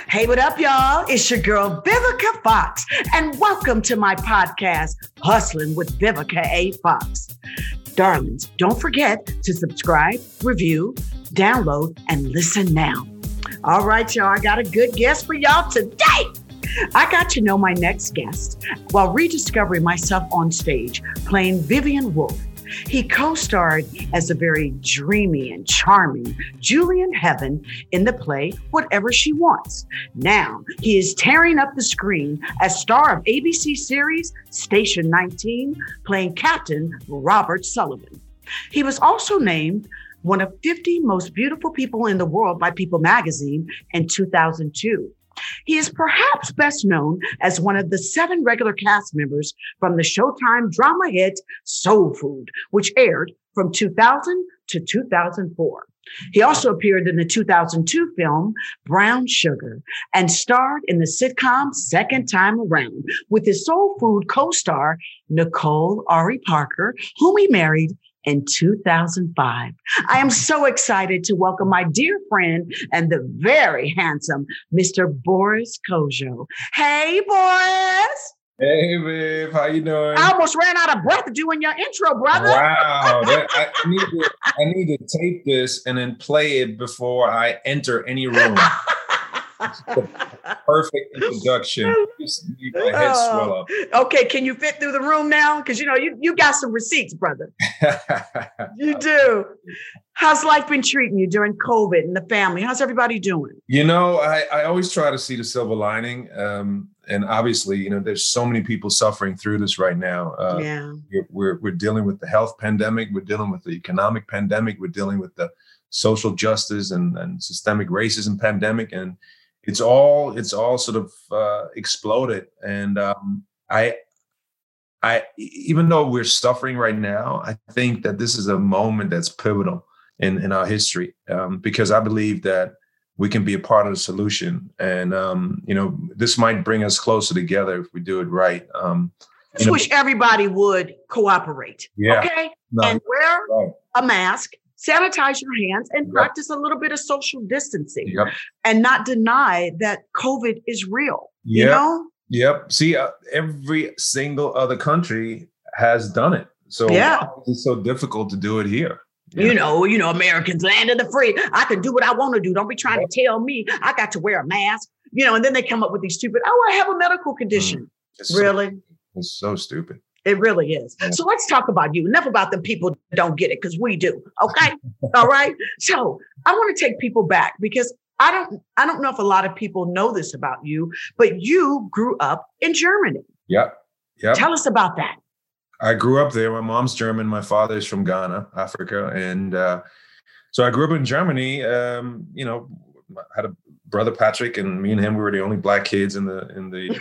Hey, what up, y'all? It's your girl, Vivica Fox, and welcome to my podcast, Hustling with Vivica A. Fox. Darlings, don't forget to subscribe, review, download, and listen now. All right, y'all, I got a good guest for y'all today. I got to know my next guest while rediscovering myself on stage, playing Vivian Wolf. He co-starred as a very dreamy and charming Julian Heaven in the play Whatever She Wants. Now, he is tearing up the screen as star of ABC series Station 19, playing Captain Robert Sullivan. He was also named one of 50 most beautiful people in the world by People magazine in 2002. He is perhaps best known as one of the 7 regular cast members from the Showtime drama hit Soul Food, which aired from 2000 to 2004. He also appeared in the 2002 film Brown Sugar and starred in the sitcom Second Time Around with his Soul Food co-star Nicole Ari Parker, whom he married in 2005. I am so excited to welcome my dear friend and the very handsome Mr. Boris Kodjoe. Hey, Boris. Hey, babe. How you doing? I almost ran out of breath doing your intro, brother. Wow. I need to tape this and then play it before I enter any room. Perfect introduction. Just make my head swell up. Okay, can you fit through the room now? Because you got some receipts, brother. You do. How's life been treating you during COVID and the family? How's everybody doing? I always try to see the silver lining. And obviously, there's so many people suffering through this right now. We're dealing with the health pandemic. We're dealing with the economic pandemic. We're dealing with the social justice and systemic racism pandemic. And it's all sort of exploded. And I even though we're suffering right now, I think that this is a moment that's pivotal in our history, because I believe that we can be a part of the solution. And, this might bring us closer together if we do it right. I wish everybody would cooperate. Yeah. Okay. No, and wear a mask, sanitize your hands, and practice a little bit of social distancing, and not deny that COVID is real. You know? Yep. See, every single other country has done it. So it's so difficult to do it here. You know, Americans, land of the free. I can do what I want to do. Don't be trying to tell me I got to wear a mask. And then they come up with these stupid, I have a medical condition. Really? It's so stupid. It really is. Yeah. So let's talk about you. Enough about the people that don't get it, because we do. Okay. All right. So I want to take people back, because I don't know if a lot of people know this about you, but you grew up in Germany. Yep. Tell us about that. I grew up there. My mom's German. My father's from Ghana, Africa. And so I grew up in Germany. I had a brother, Patrick, and me and him, we were the only Black kids in the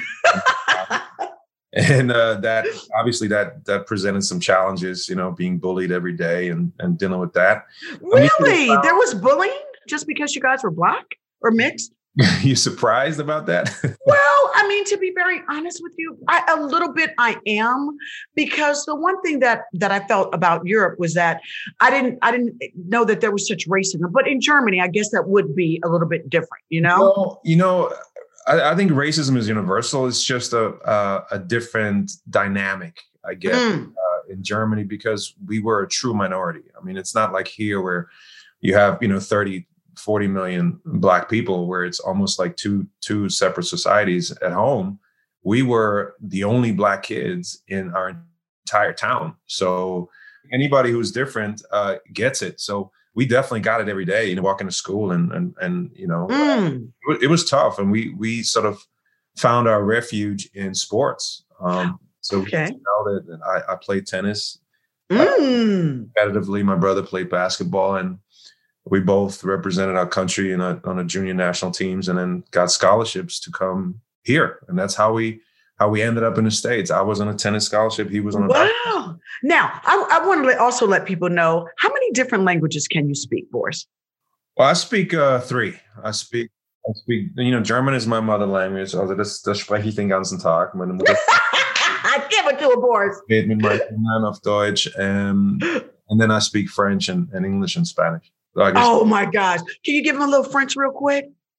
and that obviously that presented some challenges, being bullied every day and dealing with that. Really? There was bullying just because you guys were Black or mixed? You surprised about that? Well, to be very honest with you, a little bit I am, because the one thing that I felt about Europe was that I didn't know that there was such racism. But in Germany, I guess that would be a little bit different, Well, I think racism is universal. It's just a different dynamic, I guess, in Germany, because we were a true minority. It's not like here where you have, 30, 40 million Black people, where it's almost like two separate societies at home. We were the only Black kids in our entire town. So anybody who's different gets it. So we definitely got it every day, walking to school and it was tough. And we sort of found our refuge in sports. So I played tennis competitively. My brother played basketball, and we both represented our country on a junior national teams, and then got scholarships to come here. And that's how we ended up in the States. I was on a tennis scholarship. He was on a Wow. Now, I want to also let people know, how many different languages can you speak, Boris? Well, I speak 3. I speak, German is my mother language. Also, das spreche ich den ganzen Tag. Meine Mutter Give it to a Boris. Mit meinen Kindern auf Deutsch. And then I speak French and English and Spanish. So oh my gosh. Can you give him a little French real quick?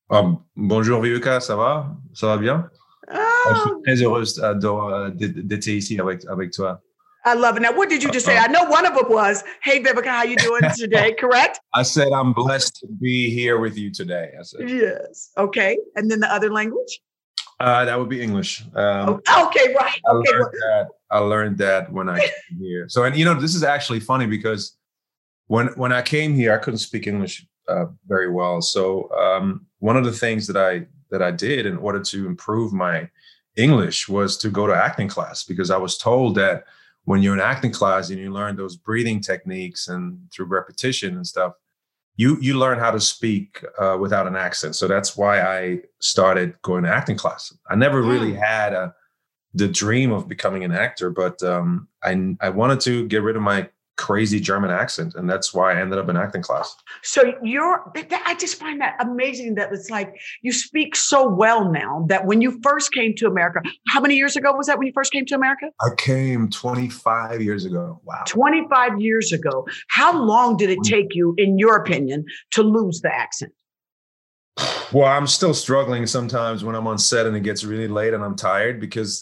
Bonjour Vivica, ça va? Ça va bien? Je suis Oh, très heureuse d'être ici avec toi. I love it. Now, what did you just say? I know one of them was, "Hey, Vivica, how you doing today?" Correct? I said I'm blessed to be here with you today. I said Yes. Okay. And then the other language? that would be English. Okay, right. Okay. I learned that when I came here. So, and this is actually funny because when I came here, I couldn't speak English very well. So one of the things that I did in order to improve my English was to go to acting class, because I was told that when you're in acting class and you learn those breathing techniques and through repetition and stuff, you learn how to speak without an accent. So that's why I started going to acting class. I never really had the dream of becoming an actor, but I wanted to get rid of my crazy German accent, and that's why I ended up in acting class. So I just find that amazing that it's like you speak so well now that when you first came to America, how many years ago was that when you first came to America? I came 25 years ago. Wow. 25 years ago. How long did it take you, in your opinion, to lose the accent? Well, I'm still struggling sometimes when I'm on set and it gets really late and I'm tired, because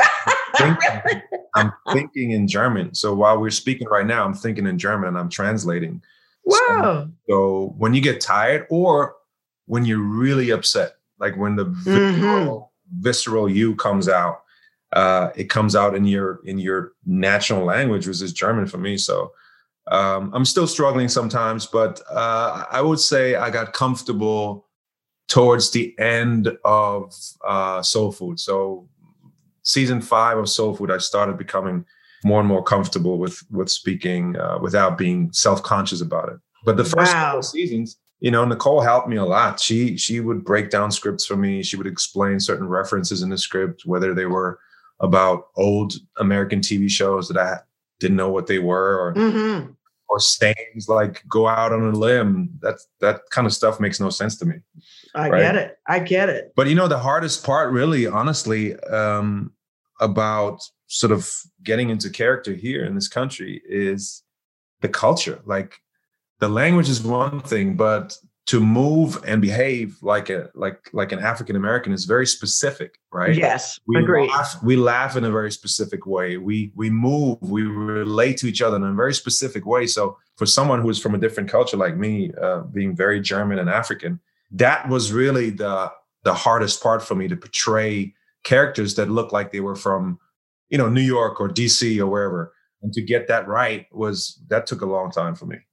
I'm thinking in German. So while we're speaking right now, I'm thinking in German and I'm translating. Wow. So when you get tired, or when you're really upset, like when the visceral you comes out, it comes out in your national language, which is German for me. So I'm still struggling sometimes, but I would say I got comfortable towards the end of Soul Food. So season 5 of Soul Food, I started becoming more and more comfortable with speaking without being self-conscious about it. But the first couple of seasons, Nicole helped me a lot. She would break down scripts for me. She would explain certain references in the script, whether they were about old American TV shows that I didn't know what they were, or sayings like "go out on a limb." That kind of stuff makes no sense to me. I get it. But the hardest part, really, honestly, about sort of getting into character here in this country is the culture. Like, the language is one thing, but to move and behave like an African American is very specific, right? Yes, agree. We laugh in a very specific way. We move, we relate to each other in a very specific way. So for someone who is from a different culture like me, being very German and African, that was really the hardest part for me, to portray characters that look like they were from, New York or DC or wherever. And to get that right that took a long time for me.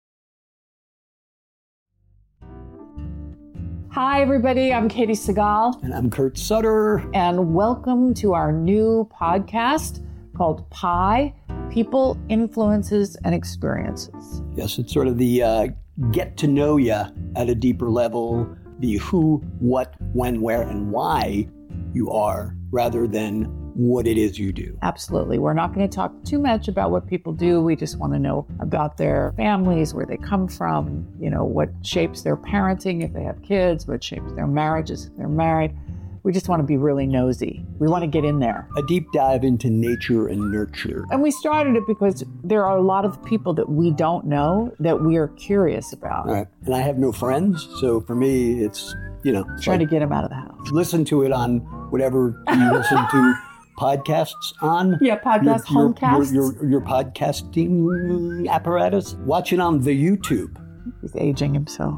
Hi, everybody. I'm Katie Segal. And I'm Kurt Sutter. And welcome to our new podcast called PIE, People, Influences, and Experiences. Yes, it's sort of the get to know you at a deeper level, the who, what, when, where, and why you are, rather than what it is you do. Absolutely. We're not going to talk too much about what people do. We just want to know about their families, where they come from, what shapes their parenting if they have kids, what shapes their marriages if they're married. We just want to be really nosy. We want to get in there. A deep dive into nature and nurture. And we started it because there are a lot of people that we don't know that we are curious about. Right. And I have no friends, so for me, it's, trying to get them out of the house. Listen to it on whatever you listen to podcasts on. Yeah, homecasts. Your podcasting apparatus. Watch it on the YouTube. He's aging himself.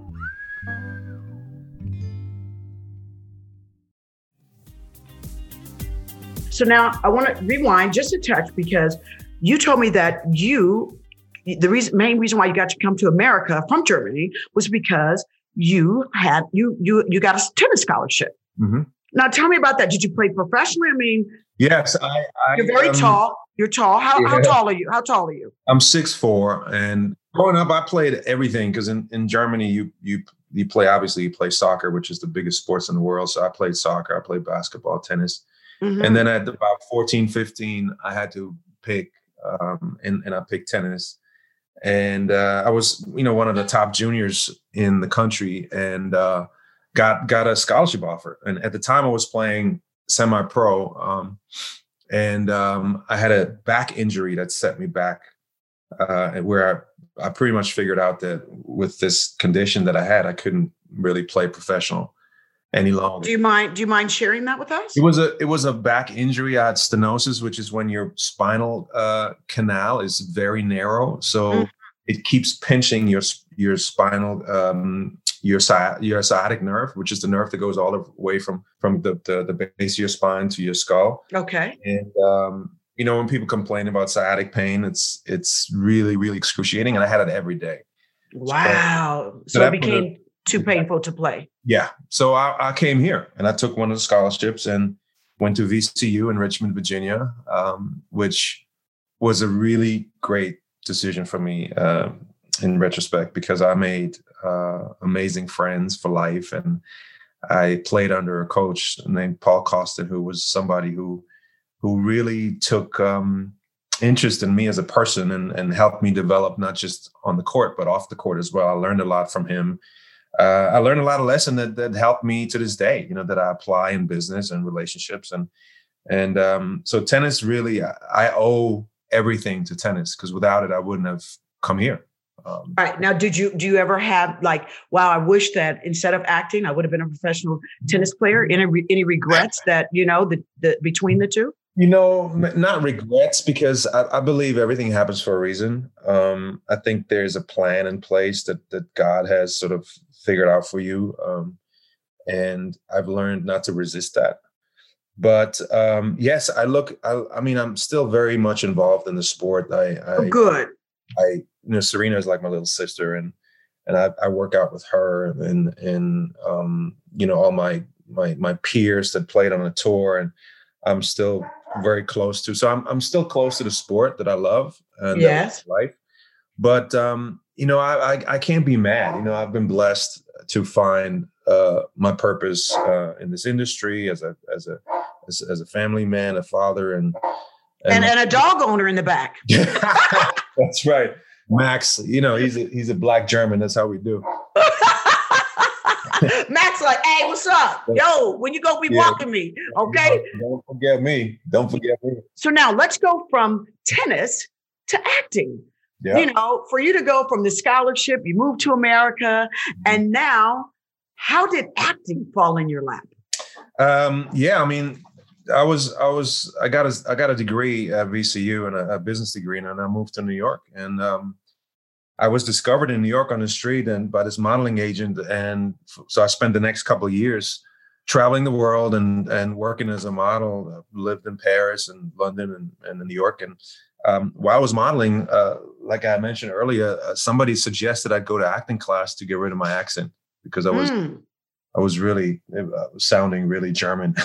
So now I want to rewind just a touch, because you told me that the main reason why you got to come to America from Germany was because you got a tennis scholarship. Mm-hmm. Now tell me about that. Did you play professionally? I mean, yes, you're very tall. You're tall. How tall are you? How tall are you? I'm 6'4", and growing up, I played everything, because in Germany, you play soccer, which is the biggest sports in the world. So I played soccer, I played basketball, tennis. Mm-hmm. And then at about 14, 15, I had to pick, and I picked tennis. And I was, one of the top juniors in the country, and got a scholarship offer. And at the time, I was playing semi-pro, and I had a back injury that set me back, where I pretty much figured out that with this condition that I had, I couldn't really play professional any longer. Do you mind sharing that with us? It was a back injury. I had stenosis, which is when your spinal canal is very narrow, so it keeps pinching your spinal your sciatic nerve, which is the nerve that goes all the way from the base of your spine to your skull. Okay. And when people complain about sciatic pain, it's really, really excruciating, and I had it every day. Wow. So it became too painful to play. Yeah. So I came here and I took one of the scholarships and went to VCU in Richmond, Virginia, which was a really great decision for me in retrospect, because I made amazing friends for life. And I played under a coach named Paul Costin, who was somebody who really took interest in me as a person and helped me develop, not just on the court, but off the court as well. I learned a lot from him. I learned a lot of lessons that helped me to this day, that I apply in business and relationships. And so tennis, really, I owe everything to tennis, because without it, I wouldn't have come here. All right. Now, do you ever have wow, I wish that instead of acting, I would have been a professional tennis player? Any regrets that, the between the two? Not regrets, because I believe everything happens for a reason. I think there's a plan in place that God has sort of figured out for you. And I've learned not to resist that. But yes, I'm still very much involved in the sport. Good. Serena is like my little sister, and I work out with her and all my peers that played on the tour, and I'm still very close to. So I'm still close to the sport that I love and yes, life. But I can't be mad. I've been blessed to find my purpose in this industry as a family man, a father, and a dog owner in the back. That's right, Max. He's a black German. That's how we do. Max, hey, what's up? Yo, when you go be walking me, okay? Don't forget me. So now let's go from tennis to acting. Yeah. For you to go from the scholarship, you moved to America, and now, how did acting fall in your lap? I got a degree at VCU and a business degree, and I moved to New York, and I was discovered in New York on the street and by this modeling agent. And so I spent the next couple of years traveling the world and working as a model. I lived in Paris and London and New York. And while I was modeling, like I mentioned earlier, somebody suggested I go to acting class to get rid of my accent, because I was really sounding really German.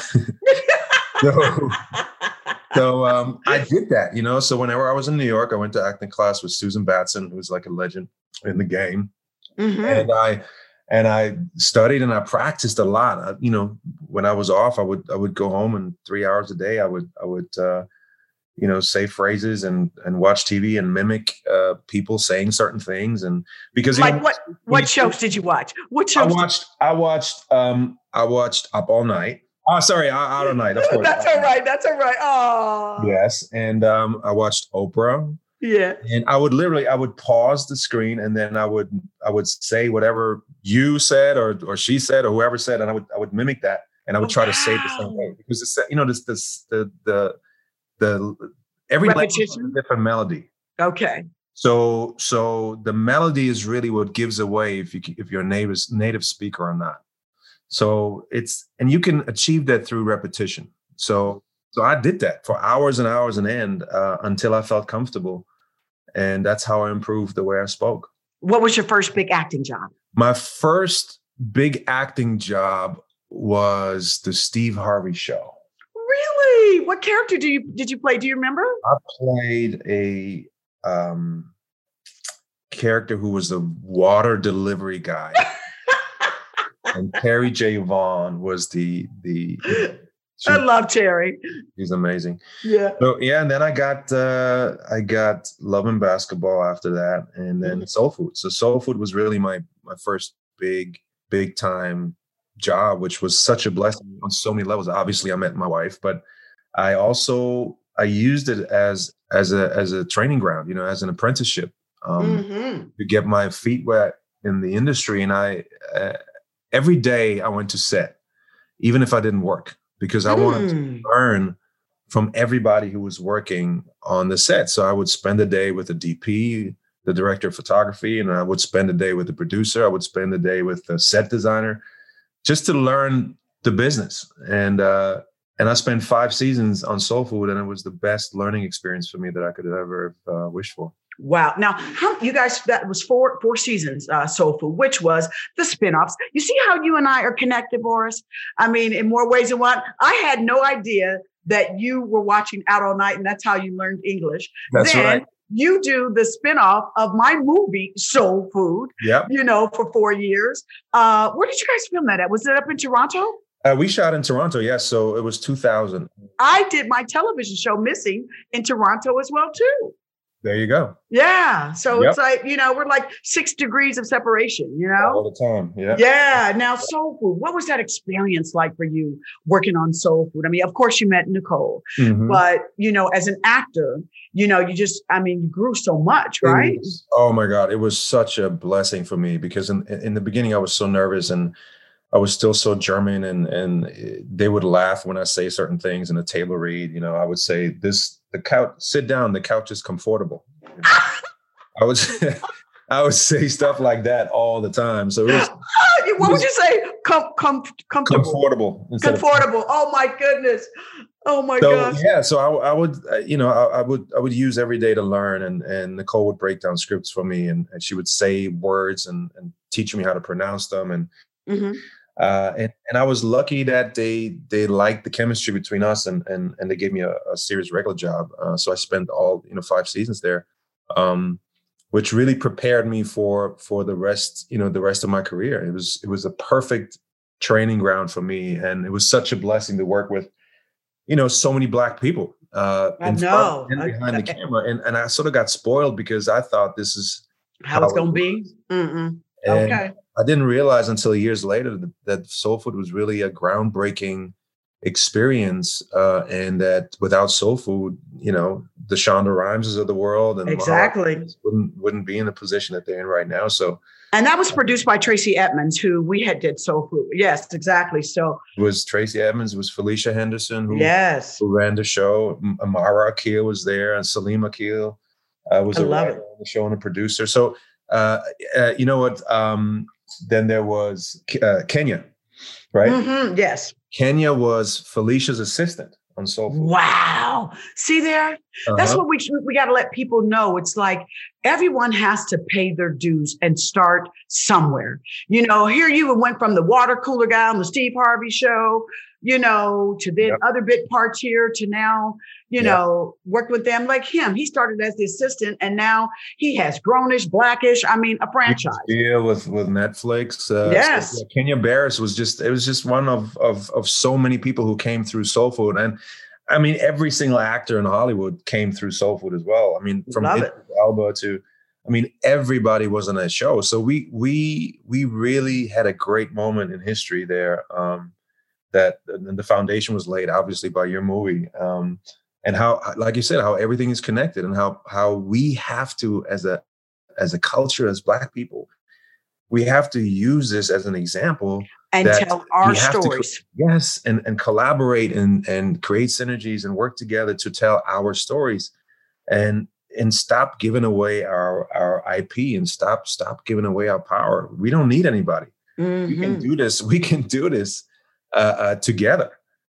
So I did that, So whenever I was in New York, I went to acting class with Susan Batson, who's like a legend in the game. Mm-hmm. And I studied and I practiced a lot. When I was off, I would go home, and 3 hours a day I would say phrases and watch TV and mimic people saying certain things. And because what shows did you watch? What shows? I watched Up All Night. Oh, sorry, Out All Night. Of course. That's all right. Oh. Yes, and I watched Oprah. Yeah. And I would pause the screen, and then I would say whatever you said or she said or whoever said, and I would mimic that, and I would try to say it the same way, because the every language has a different melody. Okay. So the melody is really what gives away if you're a native speaker or not. So and you can achieve that through repetition. So I did that for hours and hours on end until I felt comfortable. And that's how I improved the way I spoke. What was your first big acting job? My first big acting job was the Steve Harvey Show. Really? What character did you play? Do you remember? I played a character who was the water delivery guy. And Terry J. Vaughn was the I love Terry. He's amazing. Yeah. So and then I got Love and Basketball after that, and then Soul Food. So Soul Food was really my first big time job, which was such a blessing on so many levels. Obviously, I met my wife, but I used it as a training ground, as an apprenticeship to get my feet wet in the industry, and every day I went to set, even if I didn't work, because I wanted to learn from everybody who was working on the set. So I would spend a day with the DP, the director of photography, and I would spend a day with the producer. I would spend a day with the set designer, just to learn the business. And I spent 5 seasons on Soul Food, and it was the best learning experience for me that I could ever wish for. Wow. Now, you guys, that was four seasons, Soul Food, which was the spinoffs. You see how you and I are connected, Boris? I mean, in more ways than one. I had no idea that you were watching Out All Night, and that's how you learned English. That's right. You do the spinoff of my movie, Soul Food, for 4 years. Where did you guys film that at? Was it up in Toronto? We shot in Toronto, yes. So it was 2000. I did my television show, Missing, in Toronto as well, too. There you go. Yeah. So It's like, we're like 6 degrees of separation, All the time. Yeah. Yeah. Now, Soul Food, what was that experience like for you working on Soul Food? I mean, of course you met Nicole, but, as an actor, you grew so much, right? Oh my God. It was such a blessing for me because in the beginning I was so nervous and I was still so German and they would laugh when I say certain things in a table read. I would say the couch, sit down, the couch is comfortable. I would say stuff like that all the time. So what would you say? Comfortable. Comfortable. Oh my goodness. Oh my gosh. Yeah. So I would use every day to learn, and Nicole would break down scripts for me, and she would say words and teach me how to pronounce them. And I was lucky that they liked the chemistry between us, and they gave me a serious regular job. So I spent all 5 seasons there, which really prepared me for the rest of my career. It was a perfect training ground for me, and it was such a blessing to work with so many Black people in front and behind the camera, and I sort of got spoiled because I thought this is how it's going to be. Okay. I didn't realize until years later that Soul Food was really a groundbreaking experience, and that without Soul Food, the Shonda Rhimeses of the world and exactly wouldn't be in the position that they're in right now. So, and that was produced by Tracy Edmonds, who we did Soul Food. Yes, exactly. So it was Tracy Edmonds, it was Felicia Henderson who ran the show. Amara Akil was there, and Salim Akil was a writer on the show and a producer. So you know what? Then there was Kenya, right? Yes. Kenya was Felicia's assistant on Soul Food. Wow. See there? That's what we got to let people know. It's like everyone has to pay their dues and start somewhere. Here you went from the water cooler guy on the Steve Harvey show, to then other bit parts here to now, worked with them like him. He started as the assistant and now he has Grownish, Blackish. I mean, a franchise. Deal with Netflix. Yes. So, Kenya Barris was just one of so many people who came through Soul Food. And I mean, every single actor in Hollywood came through Soul Food as well. I mean, from Elba to, everybody was on that show. So we really had a great moment in history there. That the foundation was laid, obviously, by your movie, and how, like you said, how everything is connected, and how we have to, as a culture, as Black people, we have to use this as an example and tell our stories. And collaborate and create synergies and work together to tell our stories, and stop giving away our IP and stop giving away our power. We don't need anybody. We can do this. We can do this. Together.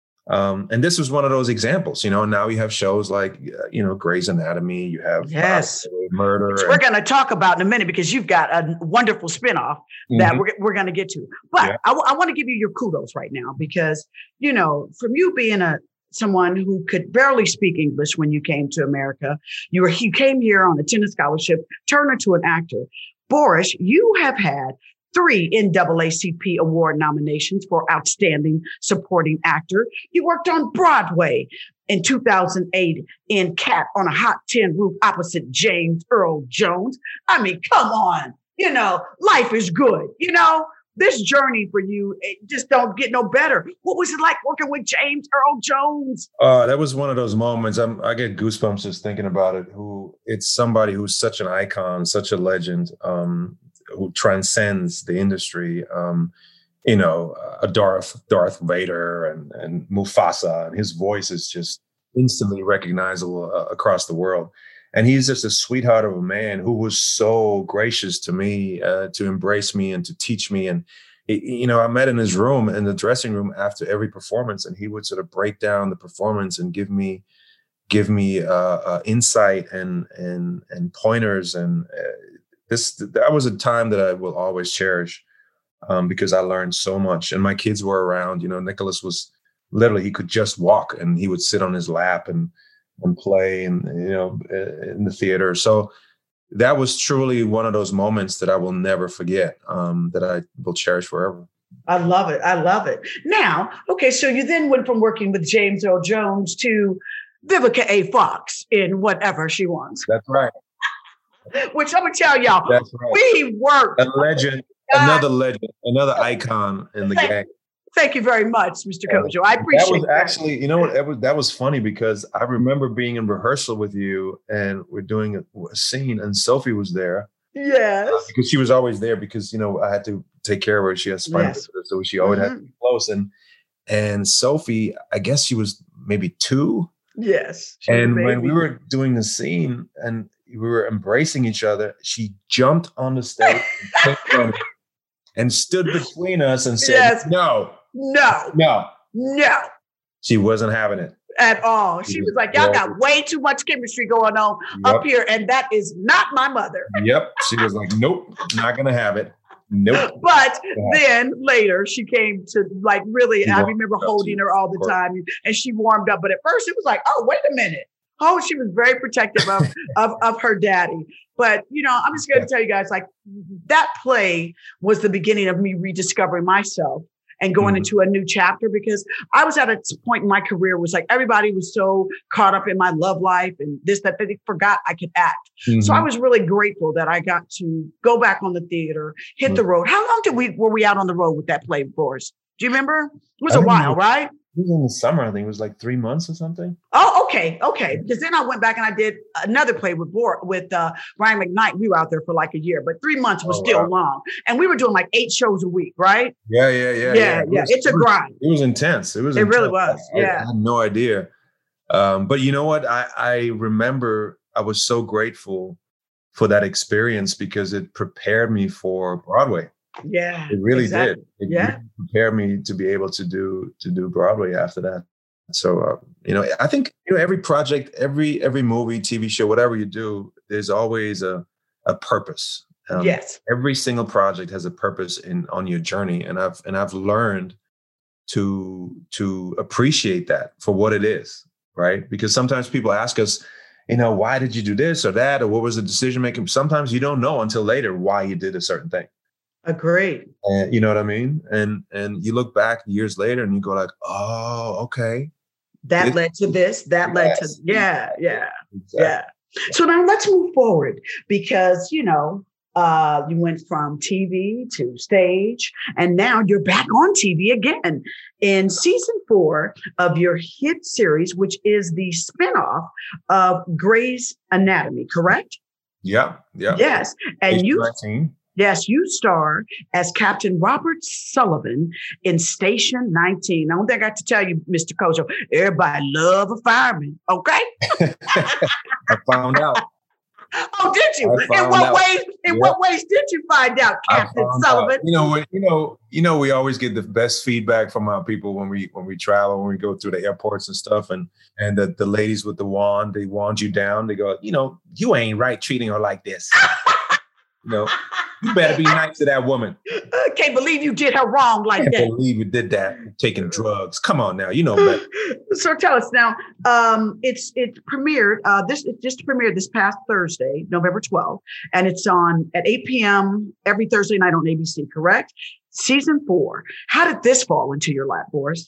And this was one of those examples, now you have shows like, Grey's Anatomy, you have Murder. Which we're going to talk about in a minute because you've got a wonderful spinoff that we're going to get to. But I want to give you your kudos right now because, from you being someone who could barely speak English when you came to America, you came here on a tennis scholarship, turned into an actor. Boris, you have had 3 NAACP award nominations for Outstanding Supporting Actor. You worked on Broadway in 2008 in Cat on a Hot Tin Roof opposite James Earl Jones. I mean, come on. Life is good. This journey for you, it just don't get no better. What was it like working with James Earl Jones? That was one of those moments. I get goosebumps just thinking about it. It's somebody who's such an icon, such a legend, who transcends the industry. a Darth Vader and Mufasa, and his voice is just instantly recognizable across the world. And he's just a sweetheart of a man who was so gracious to me, to embrace me and to teach me. And, I met in his room, in the dressing room after every performance, and he would sort of break down the performance and give me insight and pointers. And that was a time that I will always cherish, because I learned so much. And my kids were around. Nicholas was literally, he could just walk, and he would sit on his lap and play and in the theater. So that was truly one of those moments that I will never forget, that I will cherish forever. I love it. I love it. Now, okay, so you then went from working with James Earl Jones to Vivica A. Fox in Whatever She Wants. That's right. Which I'm going to tell y'all, that's right. We worked. A legend, another legend, another icon in the game. Thank you very much, Mr. Kojo. I appreciate that. Was actually, that was funny, because I remember being in rehearsal with you, and we're doing a scene, and Sophie was there. Yes. Because she was always there, because, I had to take care of her. She has spinal disorder, so she always had to be close. And Sophie, I guess she was maybe 2. Yes. And when we were doing the scene and we were embracing each other, she jumped on the stage and stood between us and said, No. She wasn't having it at all. She was like, y'all got way too much chemistry going on up here, and that is not my mother. Yep. She was like, nope, not going to have it. Nope. But then later she came to really, I remember holding her all the time, and she warmed up. But at first it was like, oh, wait a minute. Oh, she was very protective of her daddy. But, I'm just going to tell you guys, that play was the beginning of me rediscovering myself and going into a new chapter, because I was at a point in my career was everybody was so caught up in my love life and that they forgot I could act. So I was really grateful that I got to go back on the theater, hit the road. How long were we out on the road with that play, Boris? Do you remember? It was a while, right? It was in the summer. I think it was 3 months or something. Oh, okay. Because then I went back and I did another play with Brian McKnight. We were out there for a year, but 3 months was still long. And we were doing 8 shows a week, right? Yeah. It's a grind. It was intense. It really was. I had no idea. But you know what? I remember I was so grateful for that experience, because it prepared me for Broadway. Yeah, it really did. It really prepared me to be able to do Broadway after that. So I think every project, every movie, TV show, whatever you do, there's always a purpose. Yes, every single project has a purpose on your journey, and I've learned to appreciate that for what it is, right? Because sometimes people ask us, why did you do this or that, or what was the decision making? Sometimes you don't know until later why you did a certain thing. Agreed. You know what I mean? And you look back years later and you go oh, okay. That led to this. That led to exactly. So now let's move forward, because you went from TV to stage, and now you're back on TV again in season 4 of your hit series, which is the spinoff of Grey's Anatomy. Correct? Yeah. Yes, and H19. Yes, you star as Captain Robert Sullivan in Station 19. I don't think I got to tell you, Mr. Kojo, everybody love a fireman, okay? I found out. Oh, did you? In what ways did you find out, Captain Sullivan? We always get the best feedback from our people when we travel, when we go through the airports and stuff, and the ladies with the wand, they wand you down. They go, you ain't right treating her like this. You better be nice to that woman. I can't believe you did her wrong like that. I can't believe you did that. Taking drugs. Come on now, better. So tell us now. It premiered. It just premiered this past Thursday, November 12th, and it's on at 8 p.m. every Thursday night on ABC. Correct? Season 4. How did this fall into your lap, Boris?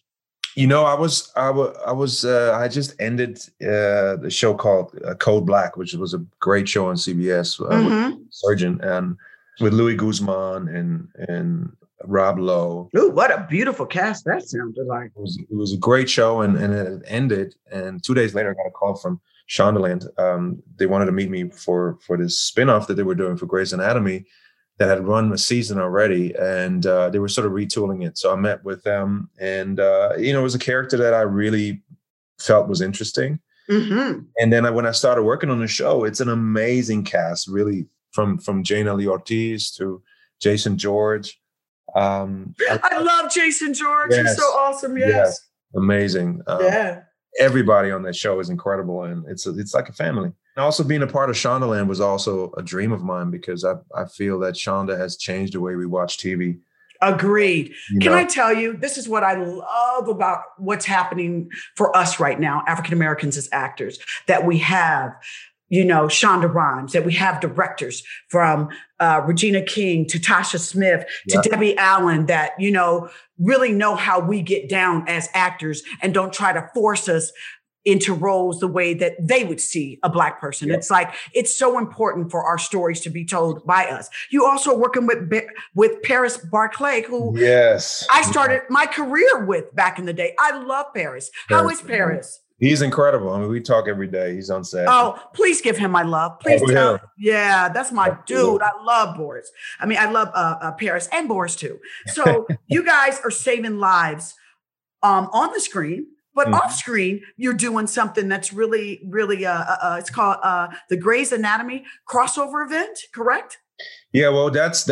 I just ended the show called Code Black, which was a great show on CBS with Surgeon and with Louis Guzman and Rob Lowe. Ooh, what a beautiful cast that sounded like. It was a great show, and it ended. And 2 days later, I got a call from Shondaland. They wanted to meet me for this spinoff that they were doing for Grey's Anatomy. that had run a season already, and they were sort of retooling it. So I met with them, and it was a character that I really felt was interesting. Mm-hmm. And then when I started working on the show, it's an amazing cast, really, from Jane Ellie Ortiz to Jason George. I love Jason George. Yes, he's so awesome. Yes. Amazing. Everybody on that show is incredible, and it's like a family. And also being a part of Shondaland was also a dream of mine, because I feel that Shonda has changed the way we watch TV. Agreed. Can I tell you, this is what I love about what's happening for us right now, African Americans as actors, that we have, Shonda Rhimes, that we have directors from Regina King to Tasha Smith to Debbie Allen that, really know how we get down as actors and don't try to force us into roles the way that they would see a Black person. It's like, it's so important for our stories to be told by us. You also working with Paris Barclay, who I started my career with back in the day. I love Paris. How is Paris? He's incredible. I mean, we talk every day. He's on set. Oh, please give him my love. Please tell him. Yeah, that's my dude. I love Boris. I mean, I love Paris and Boris too. So you guys are saving lives on the screen. But off screen, you're doing something that's really, really, it's called the Grey's Anatomy crossover event, correct? Yeah, well, those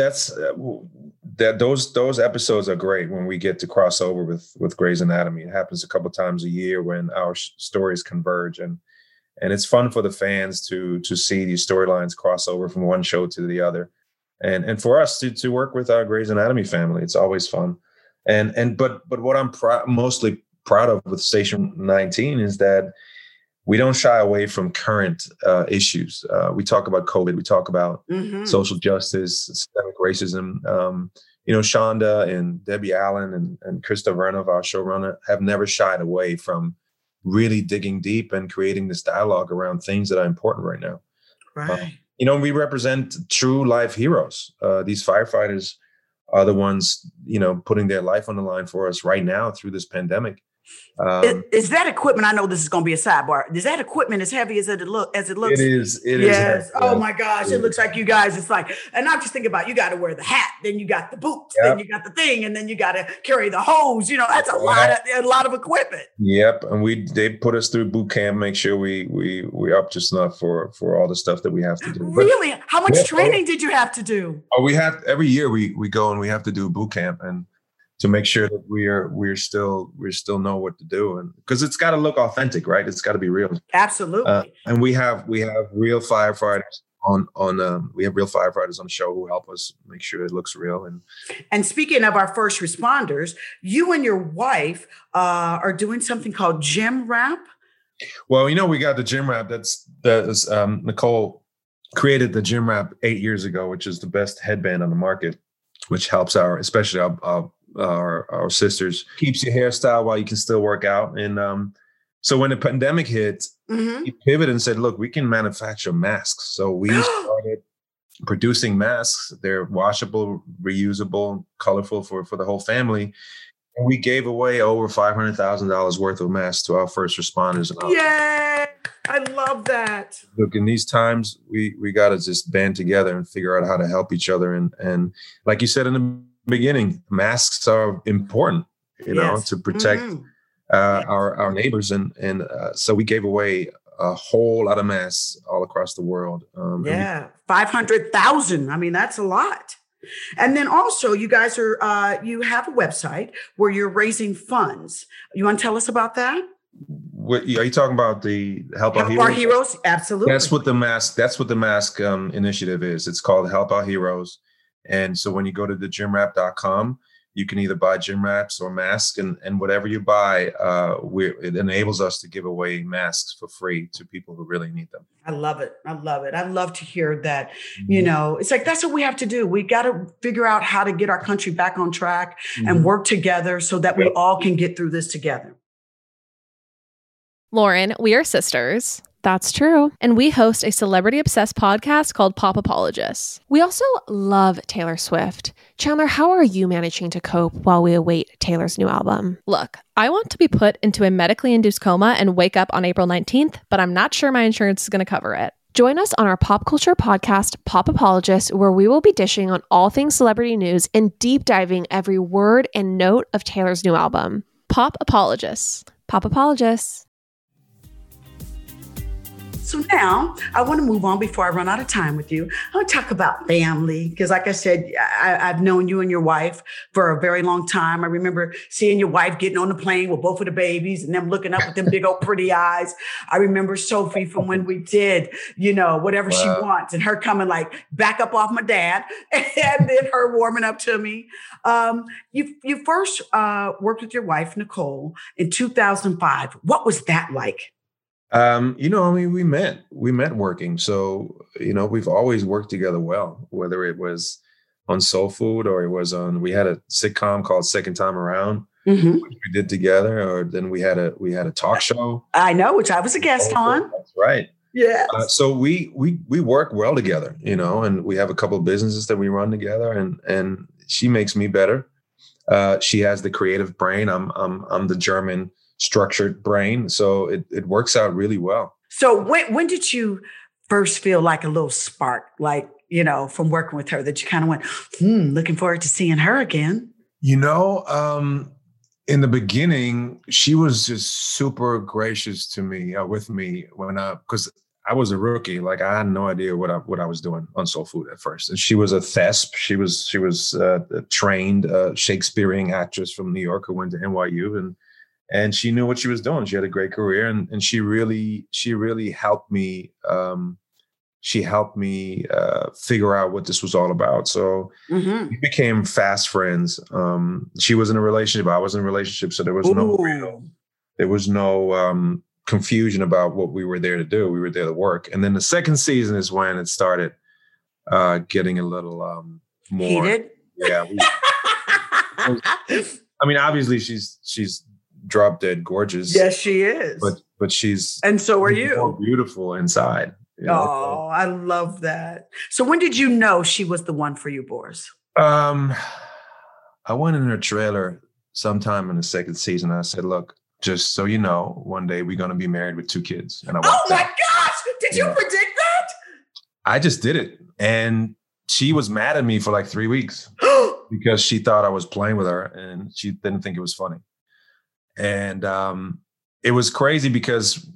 episodes are great when we get to cross over with Grey's Anatomy. It happens a couple of times a year when our stories converge, and it's fun for the fans to see these storylines cross over from one show to the other, and for us to work with our Grey's Anatomy family. It's always fun, but what I'm mostly proud of with Station 19 is that we don't shy away from current issues. We talk about COVID. We talk about social justice, systemic racism. Shonda and Debbie Allen and Krista Vernov, our showrunner, have never shied away from really digging deep and creating this dialogue around things that are important right now. Right. We represent true life heroes. These firefighters are the ones, putting their life on the line for us right now through this pandemic. Is that equipment? I know this is going to be a sidebar. Is that equipment as heavy as it looks? It is. Yes. Oh my gosh! It looks like you guys. It's like, and I'm just thinking about, you got to wear the hat, then you got the boots, then you got the thing, and then you got to carry the hose. That's a lot of equipment. Yep, and they put us through boot camp, make sure we up to snuff for all the stuff that we have to do. Really? How much training did you have to do? Oh, we have every year we go and we have to do boot camp and to make sure that we still know what to do, and because it's got to look authentic, right? It's got to be real. Absolutely. And we have real firefighters on the show who help us make sure it looks real. And speaking of our first responders, you and your wife are doing something called Gym Wrap. Well, we got the Gym Wrap. That's Nicole created the Gym Wrap 8 years ago, which is the best headband on the market, which helps especially our sisters, keeps your hairstyle while you can still work out. And so when the pandemic hit, we pivoted and said, look, we can manufacture masks. So we started producing masks. They're washable, reusable, colorful for the whole family. And we gave away over $500,000 worth of masks to our first responders. Yay! I love that. Look, in these times, we got to just band together and figure out how to help each other. And like you said in the beginning, masks are important, to protect our neighbors. And so we gave away a whole lot of masks all across the world. 500,000. I mean, that's a lot. And then also you guys you have a website where you're raising funds. You want to tell us about that? What, are you talking about the Help Our Heroes? Our Heroes, absolutely. That's what the mask initiative is. It's called Help Our Heroes. And so when you go to thegymwrap.com, you can either buy gym wraps or masks, and whatever you buy, it enables us to give away masks for free to people who really need them. I love it. I love to hear that. It's like, that's what we have to do. We got to figure out how to get our country back on track and work together so that we all can get through this together. Lauren, we are sisters. That's true. And we host a celebrity-obsessed podcast called Pop Apologists. We also love Taylor Swift. Chandler, how are you managing to cope while we await Taylor's new album? Look, I want to be put into a medically induced coma and wake up on April 19th, but I'm not sure my insurance is going to cover it. Join us on our pop culture podcast, Pop Apologists, where we will be dishing on all things celebrity news and deep diving every word and note of Taylor's new album. Pop Apologists. Pop Apologists. So now I want to move on before I run out of time with you. I want to talk about family because, like I said, I've known you and your wife for a very long time. I remember seeing your wife getting on the plane with both of the babies and them looking up with them big old pretty eyes. I remember Sophie from when we did, whatever she wants, and her coming like back up off my dad, and then her warming up to me. You first worked with your wife, Nicole, in 2005. What was that like? We met working. So, we've always worked together well, whether it was on Soul Food or it was we had a sitcom called Second Time Around, which we did together, or then we had a talk show. I know, which I was a guest on. That's right. Yeah. So we work well together, and we have a couple of businesses that we run together, and she makes me better. She has the creative brain. I'm the German structured brain. So it works out really well. So when did you first feel like a little spark, like, from working with her that you kind of went, looking forward to seeing her again? In the beginning, she was just super gracious to me, with me because I was a rookie. Like I had no idea what I was doing on Soul Food at first. And she was a thesp. She was a trained Shakespearean actress from New York who went to NYU, and she knew what she was doing. She had a great career, and she really helped me. She helped me figure out what this was all about. So we became fast friends. She was in a relationship. I was in a relationship. So there was no confusion about what we were there to do. We were there to work. And then the second season is when it started getting a little more heated. Yeah. Obviously she's drop dead gorgeous. Yes, she is. But she's and so are you. More beautiful inside. Oh, I love that. So when did you know she was the one for you, Boris? I went in her trailer sometime in the second season. I said, look, just so you know, one day we're going to be married with 2 kids. And my gosh! Did you predict that? I just did it. And she was mad at me for like 3 weeks because she thought I was playing with her and she didn't think it was funny. And it was crazy because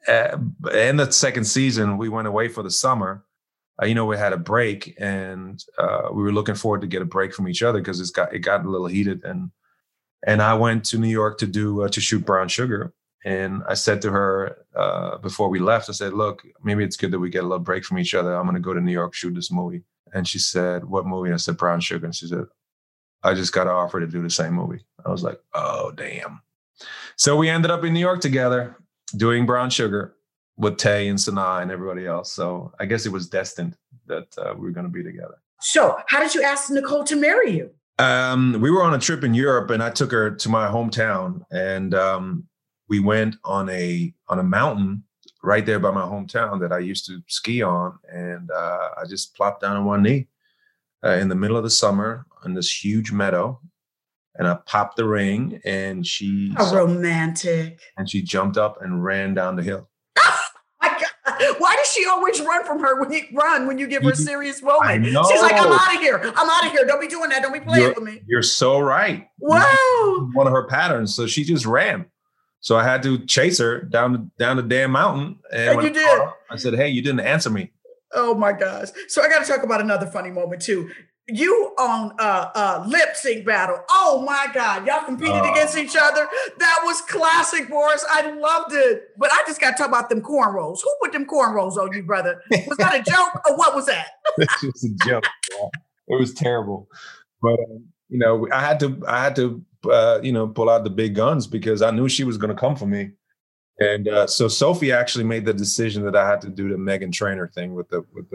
in the second season, we went away for the summer. We had a break, and we were looking forward to get a break from each other because it got a little heated. And I went to New York to shoot Brown Sugar. And I said to her before we left, I said, look, maybe it's good that we get a little break from each other. I'm going to go to New York, shoot this movie. And she said, what movie? I said, Brown Sugar. And she said, I just got an offer to do the same movie. I was like, oh, damn. So we ended up in New York together doing Brown Sugar with Tay and Sanaa and everybody else. So I guess it was destined that we were going to be together. So how did you ask Nicole to marry you? We were on a trip in Europe, and I took her to my hometown, and we went on a mountain right there by my hometown that I used to ski on. And I just plopped down on one knee in the middle of the summer in this huge meadow. And I popped the ring, and she... How romantic. And she jumped up and ran down the hill. Oh, my God. Why does she always run from her when you give her a serious moment? She's like, I'm out of here. Don't be doing that. Don't be playing with me. You're so right. Wow. One of her patterns. So she just ran. So I had to chase her down the damn mountain. And you did. I said, hey, you didn't answer me. Oh, my gosh. So I got to talk about another funny moment, too. You on lip sync battle. Oh my God. Y'all competed against each other. That was classic, Boris. I loved it. But I just got to talk about them cornrows. Who put them cornrows on you, brother? Was that a joke or what was that? It was a joke. It was terrible. But, I had to pull out the big guns because I knew she was going to come for me. And so Sophie actually made the decision that I had to do the Meghan Trainor thing with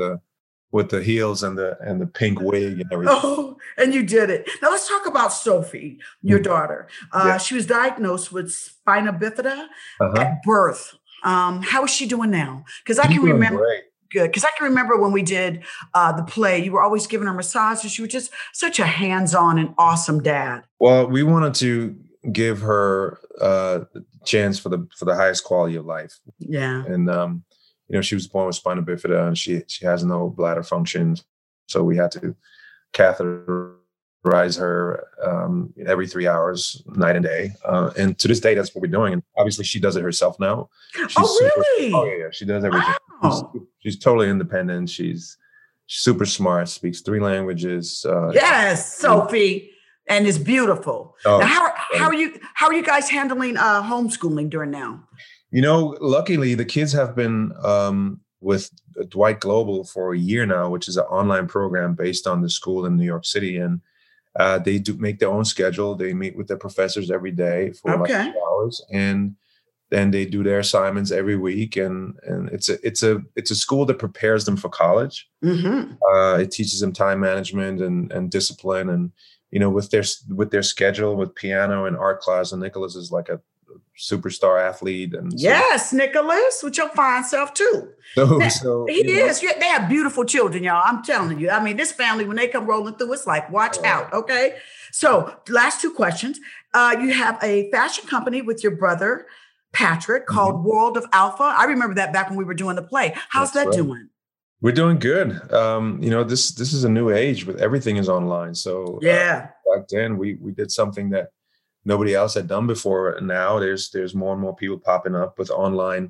the heels and the pink wig and everything. Oh, and you did it. Now let's talk about Sophie, your daughter. She was diagnosed with spina bifida at birth. How is she doing now? Because I can remember. Great. Good. Because I can remember when we did the play, you were always giving her massages. She was just such a hands-on and awesome dad. Well, we wanted to give her a chance for the highest quality of life. Yeah. And she was born with spina bifida and she has no bladder function. So we had to catheterize her every 3 hours, night and day. And to this day, that's what we're doing. And obviously she does it herself now. Really? Yeah. She does everything. Wow. She's totally independent. She's super smart, speaks 3 languages. Yes, Sophie. And it's beautiful. Now, how are you guys handling homeschooling during now? Luckily the kids have been with Dwight Global for a year now, which is an online program based on the school in New York City. And they do make their own schedule. They meet with their professors every day for like 2 hours. And then they do their assignments every week. And it's a school that prepares them for college. Mm-hmm. It teaches them time management and discipline. And, with their schedule with piano and art class, and Nicholas is like a superstar athlete. And yes, Nicholas, with your fine self too. He is. Yeah, they have beautiful children, y'all. I'm telling you. I mean, this family, when they come rolling through, it's like, watch out. Okay. So last 2 questions. You have a fashion company with your brother, Patrick, called World of Alpha. I remember that back when we were doing the play. How's that doing? We're doing good. This is a new age with everything is online. So back then we did something that nobody else had done before. And now there's more and more people popping up with online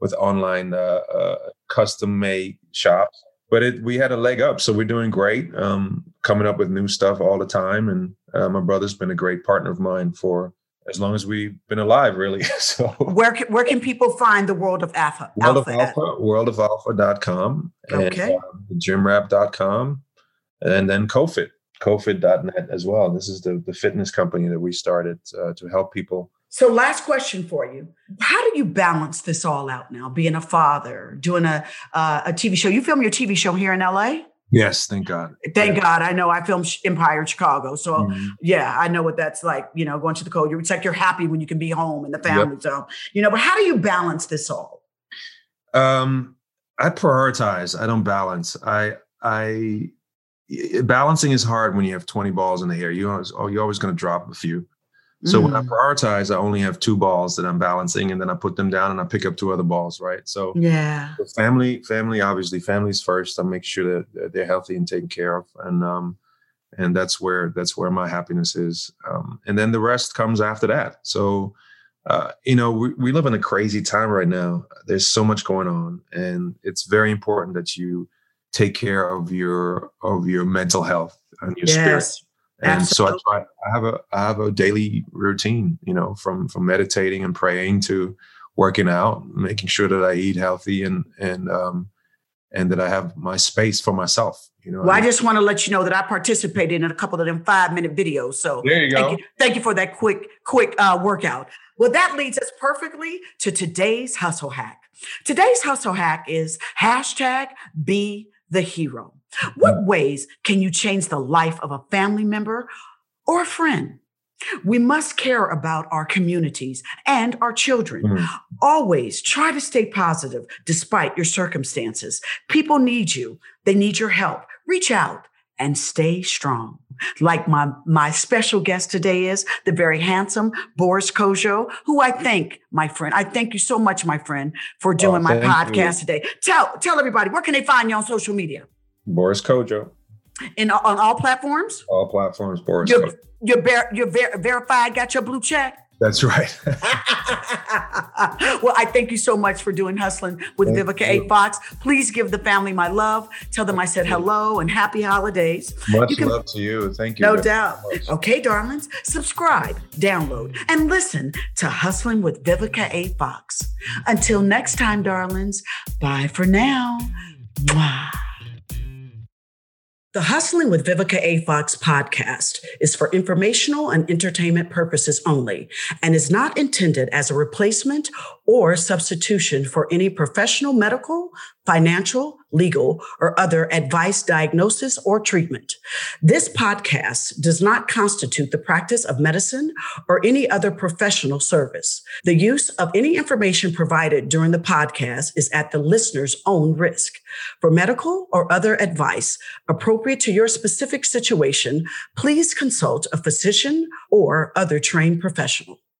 custom made shops. But we had a leg up, so we're doing great. Coming up with new stuff all the time, and my brother's been a great partner of mine for as long as we've been alive, really. So where can people find the World of Alpha? Worldofalpha.com. Okay. And gymwrap.com, and then Cofit.net as well. This is the fitness company that we started to help people. So last question for you. How do you balance this all out now? Being a father, doing a TV show. You film your TV show here in LA? Yes, thank God. Thank God. I know I filmed Empire in Chicago. So yeah, I know what that's like, going to the code. It's like you're happy when you can be home and the family. Yep. So, but how do you balance this all? I prioritize. I don't balance. Balancing is hard when you have 20 balls in the air. You're always going to drop a few. So when I prioritize, I only have 2 balls that I'm balancing, and then I put them down and I pick up 2 other balls, right? So family, obviously, family's first. I make sure that they're healthy and taken care of, and that's where my happiness is. And then the rest comes after that. So we live in a crazy time right now. There's so much going on, and it's very important that you take care of your mental health and your spirit. And absolutely. So I have a daily routine, from meditating and praying to working out, making sure that I eat healthy and that I have my space for myself. I just want to let you know that I participated in a couple of them 5-minute videos. So there you go. Thank you for that quick workout. Well, that leads us perfectly to today's hustle hack. Today's hustle hack is #BeTheHero. What ways can you change the life of a family member or a friend? We must care about our communities and our children. Always try to stay positive despite your circumstances. People need you. They need your help. Reach out and stay strong. Like my special guest today is the very handsome Boris Kodjoe, who I thank, my friend. I thank you so much, my friend, for doing my podcast today. Tell everybody, where can they find you on social media? Boris Kodjoe. On all platforms? All platforms, Boris. You're verified, got your blue check? That's right. Well, I thank you so much for doing Hustling with Vivica A. Fox. Please give the family my love. Tell them I said hello and happy holidays. Much love to you. Thank you. No doubt. Okay, darlings, subscribe, download, and listen to Hustling with Vivica A. Fox. Until next time, darlings, bye for now. Mwah. The Hustling with Vivica A. Fox podcast is for informational and entertainment purposes only and is not intended as a replacement or substitution for any professional medical, financial, legal, or other advice, diagnosis, or treatment. This podcast does not constitute the practice of medicine or any other professional service. The use of any information provided during the podcast is at the listener's own risk. For medical or other advice appropriate to your specific situation, please consult a physician or other trained professional.